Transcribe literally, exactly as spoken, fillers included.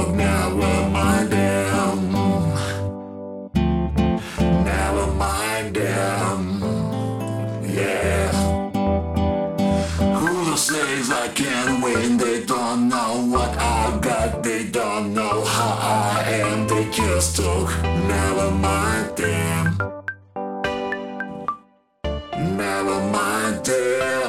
talk, never mind them. Never mind them. Yeah. Who says I can't win? They don't know what I got. They don't know how I am. They just talk, never mind them. Never mind them.